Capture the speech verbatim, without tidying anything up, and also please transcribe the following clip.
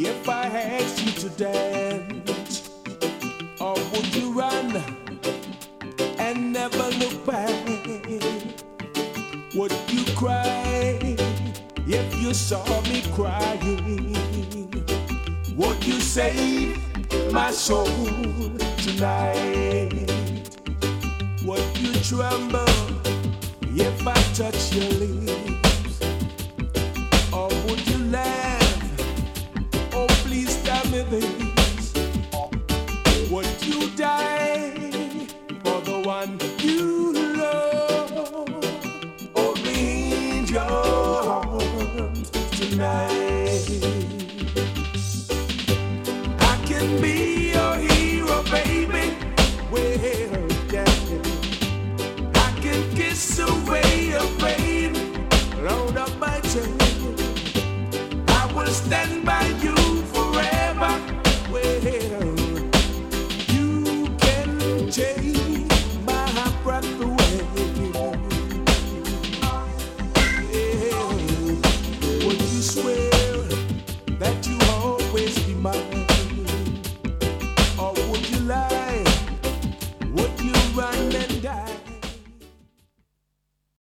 if I asked you to dance? Or would you run and never look back? Would you cry if you saw me crying? Would you save my soul tonight? Would you tremble if I touch your lips? Or would you laugh? Oh, please tell me this. Would you die for the one you love? Hold me in your arms tonight. I can be your hero, baby. Well, yeah. I can kiss away your pain, load up my chain. I will stand by